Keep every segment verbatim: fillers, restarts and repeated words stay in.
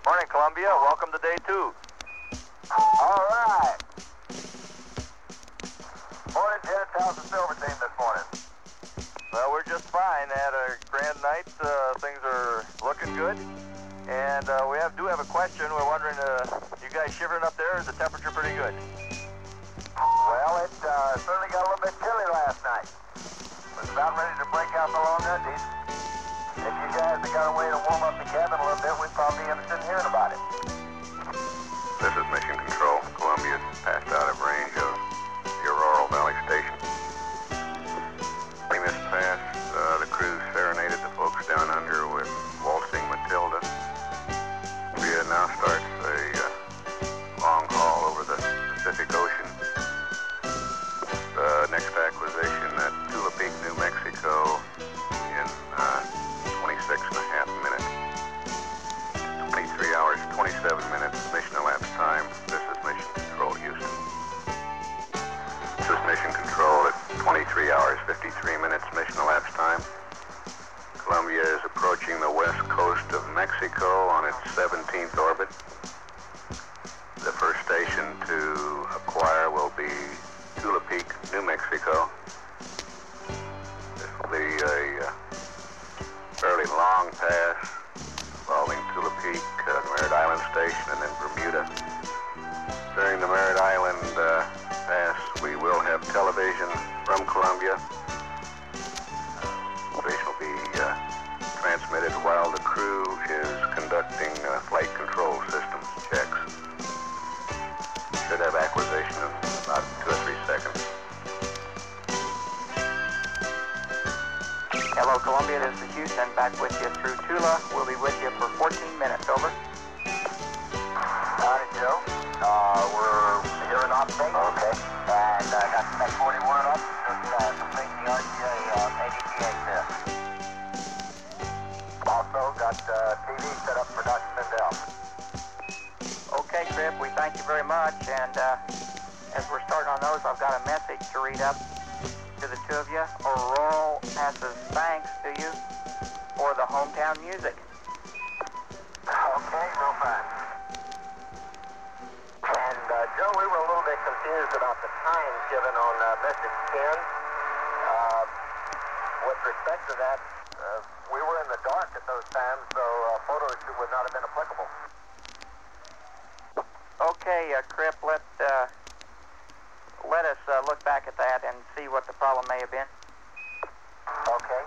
Morning, Columbia. Welcome to day two. All right. Morning, gents. How's the silver team this morning? Well, we're just fine. Had a grand night. Uh, things are looking good. And uh, we have do have a question. We're wondering, uh, you guys shivering up there? Is the temperature pretty good? Well, it uh, certainly got a little bit chilly last night. Was about ready to break out the long undies. If you guys have got a way to warm up the cabin a little bit, we'd probably be interested in hearing about it. This is Mission Control. Columbia passed out of range of the Aurora Valley Station. During this pass, uh, the crew serenaded the folks down under with Waltzing Matilda. Columbia now starts a uh, long haul over the Pacific Ocean. The next acquisition at Tula Peak, New Mexico in uh, twenty-six and a half minutes. twenty-three hours, twenty-seven minutes, mission elapsed time. This is Mission Control, Houston. This is Mission Control at twenty-three hours, fifty-three minutes, mission elapsed time. Columbia is approaching the west coast of Mexico on its seventeenth orbit. The first station to acquire will be Tula Peak, New Mexico. This will be a uh, fairly long pass involving Tula Peak, uh, Merritt Island Station, and then Bermuda. During the Merritt Island uh, pass, we will have television from Columbia. Television will be uh, transmitted while the crew is conducting uh, flight control systems checks. Should have acquisition in about two or three seconds. Hello, Columbia. This is Houston. Back with you through Tula. We'll be with you for fourteen minutes. Over. Howdy, Joe. Uh, we're here in Austin. Okay. And I uh, got the Tech forty-one up. Just uh, complete the R T A uh, A D T A test. Also got uh, T V set up for Doctor Mendel. Okay, Trip. We thank you very much. And uh, as we're starting on those, I've got a message to read up to the two of you. Aurora passes thanks to you for the hometown music. Okay, real fine. And uh, Joe, we were a little bit confused about the times given on uh, message ten. Uh, with respect to that, uh, we were in the dark at those times, so uh, photos would not have been applicable. Okay, uh, Crip, let, uh, let us uh, look back at that and see what the problem may have been. Okay.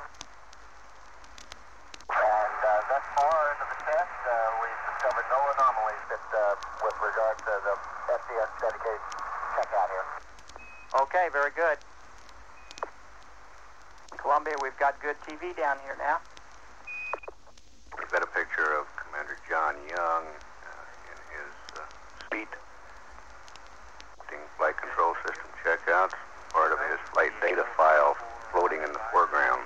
And uh, thus far into the test, uh, we've discovered no anomalies that, uh, with regard to the S C S dedicated checkout here. Okay, very good. Columbia, we've got good T V down here now. We've got a picture of Commander John Young uh, in his uh, seat, doing flight control system checkouts, part of his flight data file floating in the foreground.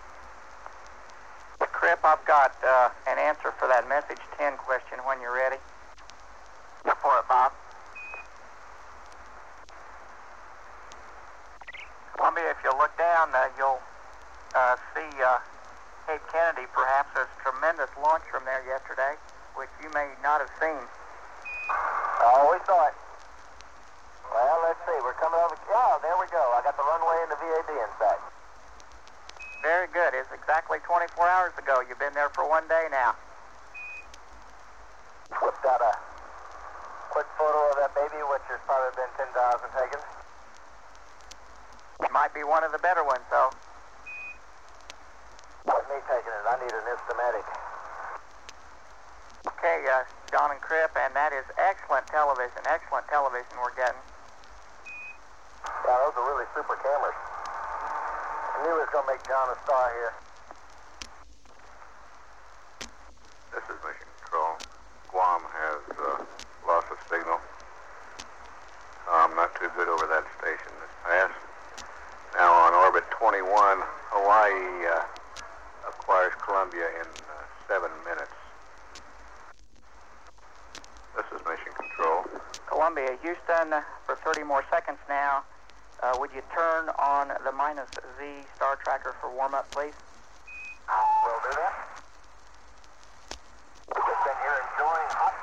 Crip, I've got uh, an answer for that message ten question when you're ready. Go for it, Bob. Columbia, if you look down, uh, you'll uh, see uh, Cape Kennedy, perhaps. There's tremendous launch from there yesterday, which you may not have seen. Oh, we saw it. Well, let's see. We're coming over. Oh, there we go. I got the runway and the V A D in sight. Very good. It's exactly twenty-four hours ago. You've been there for one day now. Whipped out a quick photo of that baby, which has probably been ten thousand taken. It might be one of the better ones, though. With me taking it, I need an instamatic. Okay, uh, John and Crip, and that is excellent television. Excellent television we're getting. Yeah, those are really super cameras. I knew it was going to make John a star here. This is Mission Control. Guam has uh, loss of signal. I'm not too good over that station this pass. Now on orbit twenty-one, Hawaii uh, acquires Columbia in uh, seven minutes. This is Mission Control. Columbia, Houston, for thirty more seconds now. Uh, would you turn on the minus Z star tracker for warm-up, please? We'll do that. We've been here enjoying hot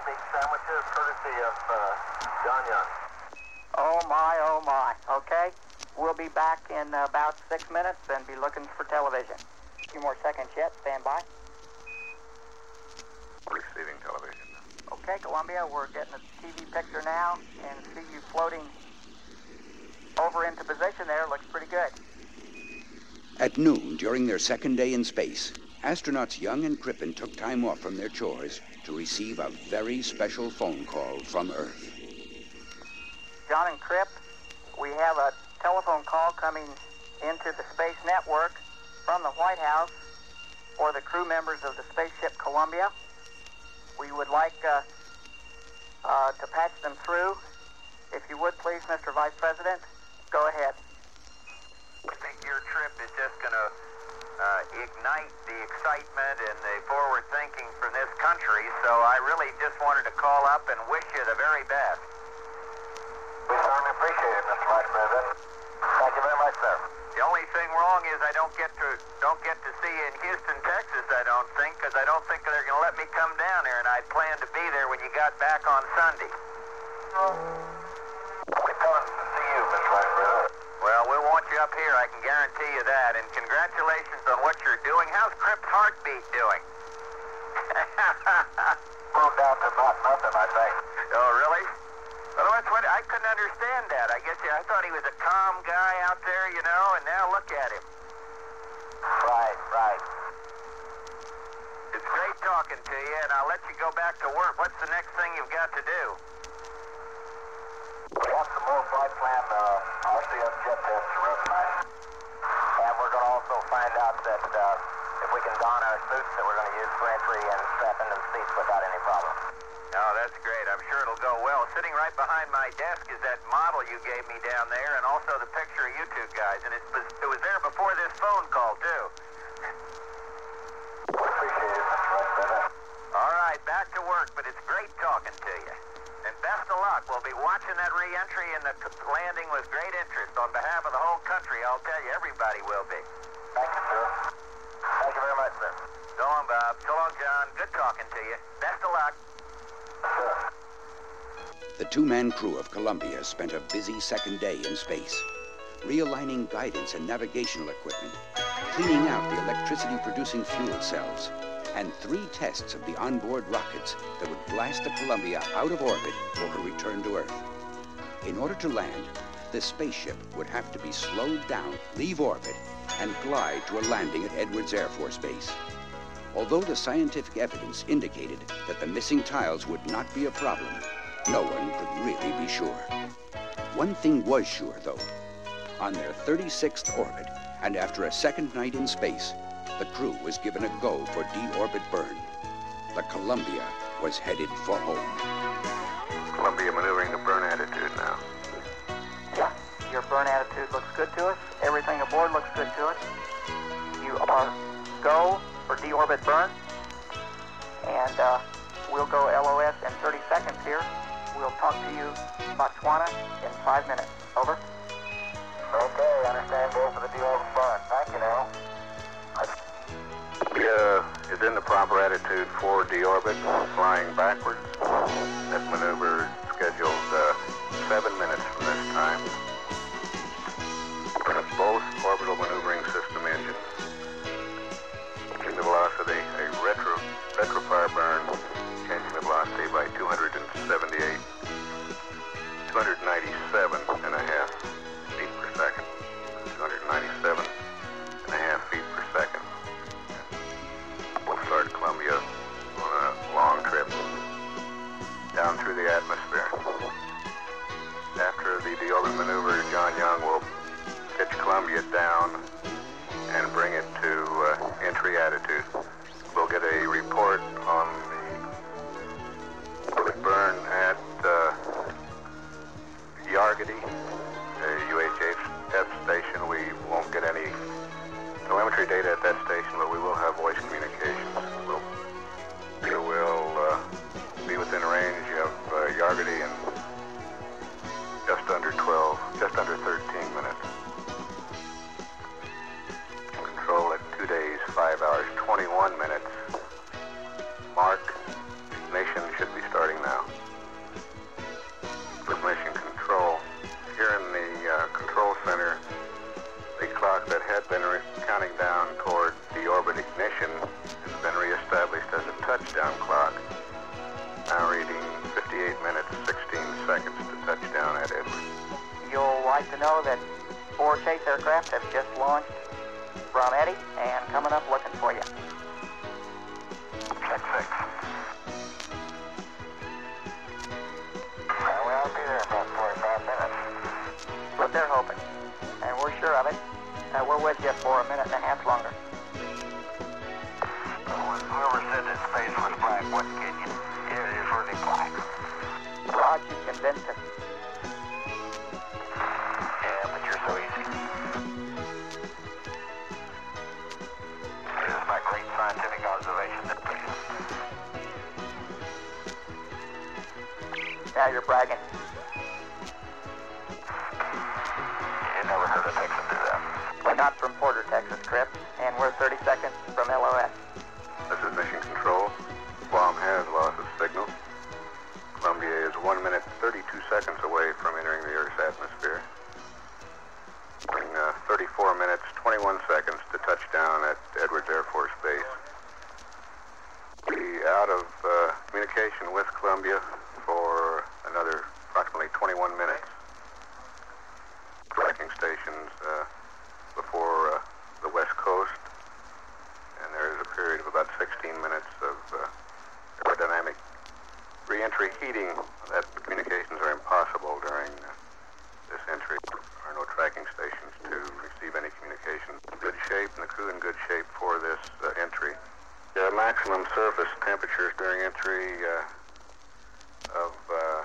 meat sandwiches, courtesy of uh, John Young. Oh, my, oh, my. Okay. We'll be back in uh, about six minutes and be looking for television. A few more seconds yet. Stand by. Receiving television. Okay, Columbia, we're getting a T V picture now and see you floating over into position there. Looks pretty good. At noon, during their second day in space, astronauts Young and Crippen took time off from their chores to receive a very special phone call from Earth. John and Crip, we have a telephone call coming into the Space Network from the White House for the crew members of the spaceship Columbia. We would like uh, uh, to patch them through. If you would, please, Mister Vice President, go ahead. I think your trip is just going to uh, ignite the excitement and the forward thinking from this country, so I really just wanted to call up and wish you the very best. We certainly appreciate it, Mister Vice President. Thank you very much, sir. The only thing wrong is I don't get to don't get to see you in Houston, Texas, I don't think, because I don't think they're going to let me come down there, and I'd planned to be there when you got back on Sunday. We're coming to see you, Mister Vice President. Well, we'll want you up here, I can guarantee you that, and congratulations on what you're doing. How's Crip's heartbeat doing? Moved down to about nothing, I think. Oh, really? Well, that's what I couldn't understand that. I guess I thought he was a calm guy out there, you know, and now look at him. Right, right. It's great talking to you, and I'll let you go back to work. What's the next thing you've got to do? We have some more flight plan uh, R C S jet tests to run tonight. And we're going to also find out that uh, if we can don our suits that we're going to use for entry and strap into the seats without any problem. Oh, that's great. I'm sure it'll go well. Sitting right behind my desk is that model you gave me down there, and also the picture of you two guys. And it was, it was there before this phone call, too. We appreciate it, Mister Vice President. All right, back to work, but it's great talking to you. And best of luck. We'll be watching that re-entry and the landing with great interest. On behalf of the whole country, I'll tell you, everybody will be. Thank you, sir. Thank you very much, sir. So long, Bob. So long, John. Good talking to you. Best of luck. The two-man crew of Columbia spent a busy second day in space, realigning guidance and navigational equipment, cleaning out the electricity-producing fuel cells, and three tests of the onboard rockets that would blast the Columbia out of orbit for her return to Earth. In order to land, the spaceship would have to be slowed down, leave orbit, and glide to a landing at Edwards Air Force Base. Although the scientific evidence indicated that the missing tiles would not be a problem, no one could really be sure. One thing was sure, though. On their thirty-sixth orbit, and after a second night in space, the crew was given a go for de-orbit burn. The Columbia was headed for home. Columbia maneuvering the burn attitude now. Yeah, your burn attitude looks good to us. Everything aboard looks good to us. You are go for de-orbit burn. And uh, we'll go L O S in thirty seconds here. We'll talk to you, Botswana, in five minutes. Over. Okay, understand. Go for the de-orbit burn. Thank you, now. Uh, is in the proper attitude for deorbit, flying backwards. That maneuver is scheduled uh, seven minutes from this time. Burn both orbital maneuvering system engines. Changing the velocity, a retro retrofire burn, changing the velocity by two hundred seventy-eight, two hundred ninety-seven and a half feet per second. two hundred ninety-seven and a half feet per second. We'll start Columbia on a long trip down through the atmosphere. After the deorbit maneuver, John Young will pitch Columbia down and bring it to uh, entry attitude. We'll get a report on the burn at uh, Yargady, a U H F station. We won't get any telemetry data at that station, but we will have voice communications. We'll, we will uh, be within range of uh, Yargady in just under twelve, just under thirteen minutes. Control at two days, five hours, twenty-one minutes. Mark, ignition should be starting now. that had been re- counting down toward deorbit ignition has been reestablished as a touchdown clock. Now reading fifty-eight minutes, sixteen seconds to touchdown at Edwards. You'll like to know that four chase aircraft have just launched from Eddie and coming up looking for you. Check six. Well, we'll be there in about forty-five minutes. But they're hoping, and we're sure of it. Uh, we're with you for a minute and a half longer. Whoever said that space was black wasn't kidding you. It is really black. Rod, you convinced us. Yeah, but you're so easy. This is my great scientific observation that please. Now you're bragging. You never heard a Texan do that. We're not from Porter, Texas, Crip, and we're thirty seconds from L O S. This is Mission Control. Guam has loss of signal. Columbia is one minute, thirty-two seconds away from entering the Earth's atmosphere. In uh, thirty-four minutes, twenty-one seconds to touchdown at Edwards Air Force Base. Be out of uh, communication with Columbia for another approximately twenty-one minutes. Tracking stations uh, before uh, the West Coast, and there is a period of about sixteen minutes of uh, aerodynamic re-entry heating. That communications are impossible during uh, this entry. There are no tracking stations to receive any communication. Good shape, and the crew in good shape for this uh, entry. The maximum surface temperatures during entry uh, of uh,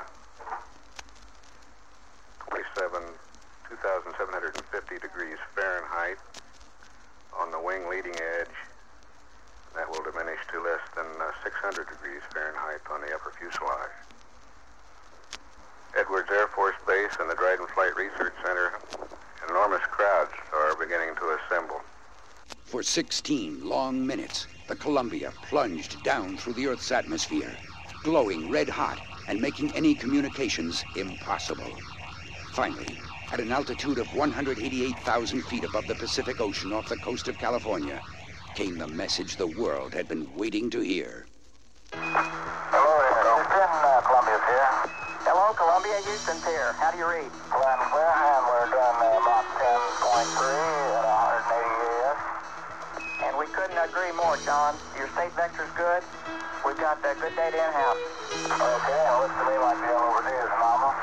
twenty-seven, two thousand seven hundred fifty degrees Fahrenheit on the wing leading edge. That will diminish to less than uh, six hundred degrees Fahrenheit on the upper fuselage. Edwards Air Force Base and the Dryden Flight Research Center, enormous crowds are beginning to assemble. For sixteen long minutes, the Columbia plunged down through the Earth's atmosphere, glowing red hot and making any communications impossible. Finally, at an altitude of one hundred eighty-eight thousand feet above the Pacific Ocean off the coast of California, came the message the world had been waiting to hear. Hello, Houston. Uh, Columbia's here. Hello, Columbia. Houston's here. How do you read? Plan clear, and we're doing uh, Mach ten point three at one hundred eighty A S. And we couldn't agree more, John. Your state vector's good. We've got uh, good data in-house. Okay, it looks to me like the overdue is normal.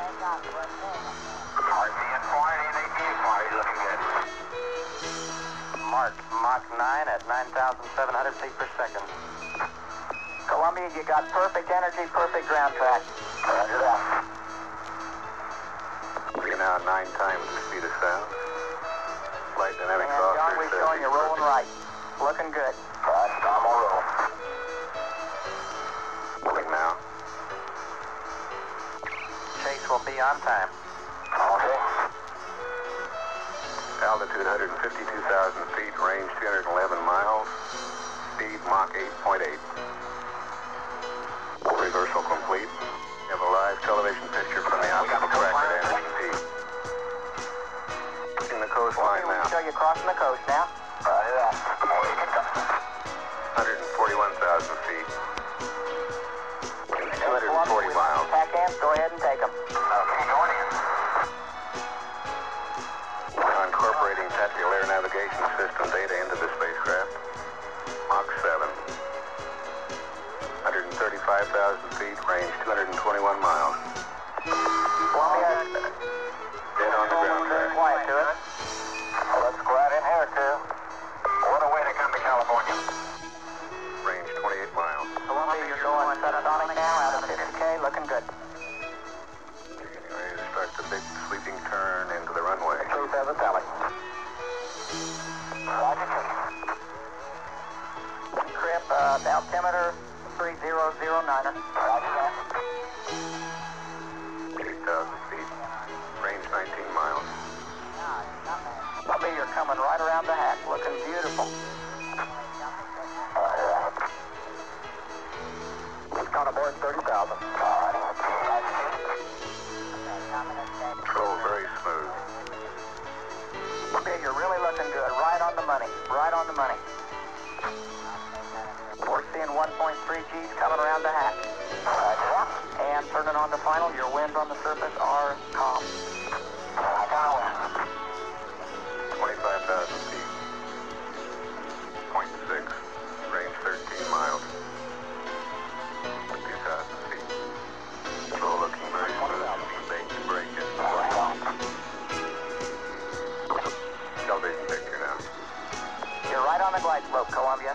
R P and quantity, and A P quantity looking good. Mark, Mach nine at nine thousand seven hundred feet per second. Columbia, you got perfect energy, perfect ground track. Roger that. We're now nine times the speed of sound. Flight dynamics And John, officer we're says showing you it's rolling right. Looking good. Right, normal roll. moving now. Chase will be on time. Okay. Altitude one hundred fifty-two thousand feet, range two hundred eleven miles, speed Mach eight point eight. Reversal complete. You have a live television picture from the optical tracker at Anderson Peak. Crossing the coastline Okay, we now. can show you crossing the coast now. Roger that. We can go. one hundred forty-one thousand feet. two hundred forty miles. Pack amps, go ahead and take them. Okay, going in. Now incorporating tactical air navigation system data into the spacecraft. Mach seven. one hundred thirty-five thousand feet, range two hundred twenty-one miles. Columbia, Dead on the ground very track. quiet to it. Well, let's go out in here, too. What a way to come to California. Range twenty-eight miles. Columbia, you're going subsonic now, out of fifty K, looking good. You're getting ready to start the big sweeping turn into the runway. Truth has a tally. Roger, Crip, uh, altimeter three zero zero niner. Roger that. eight thousand feet. Range nineteen miles. Columbia, you're coming right around the hack, looking beautiful. Let's count aboard thirty thousand. Control very smooth. Columbia, you're really looking one point three G's coming around the hat. And turning on to final, your winds on the surface are calm. twenty-five thousand feet. point six. Range thirteen miles. two thousand feet. Control looking very smooth. Bait to break it. Television picture now. You're right on the glide slope, Columbia.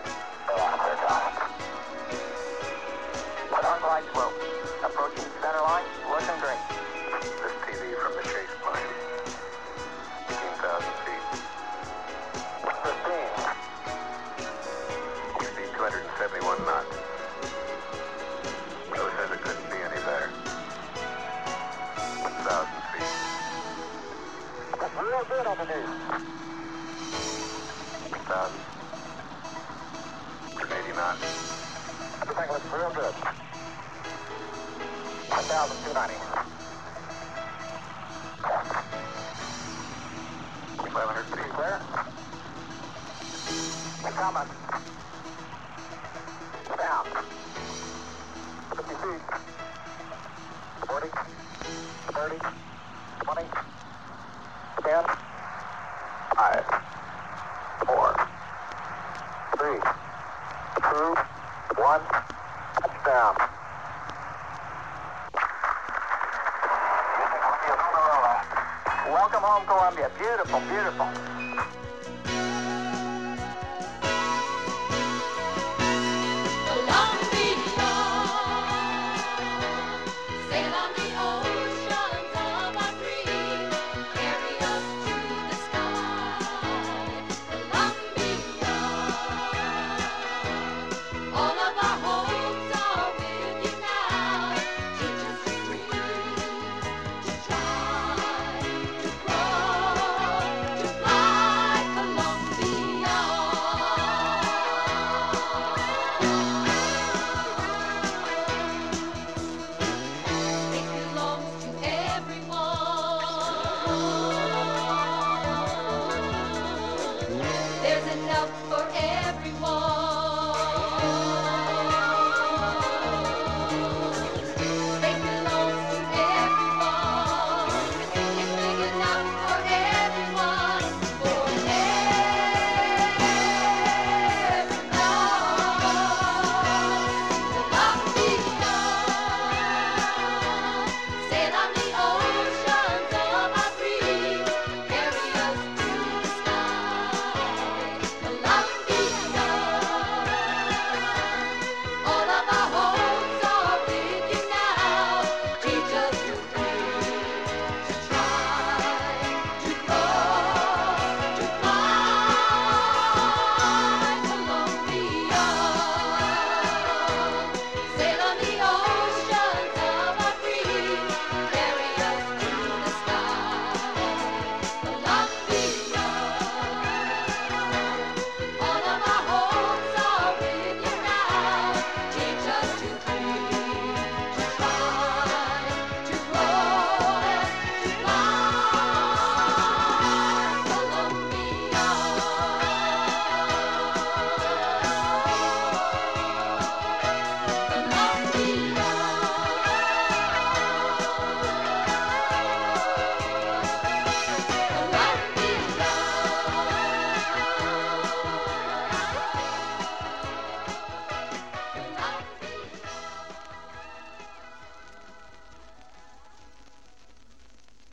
On glide slope. Approaching center line, looking great. This T V from the chase plane. fifteen thousand feet. fifteen. Speed two hundred seventy-one knots. Rose says it couldn't be any better. one thousand feet. That's real good on the news. one thousand. eighty knots. Everything looks real good. one thousand two ninety. five hundred feet. Clear. Coming. Down. fifty feet. forty. thirty. twenty. ten. five. four. three. two. one. Touchdown. Welcome home, Columbia. Beautiful, beautiful.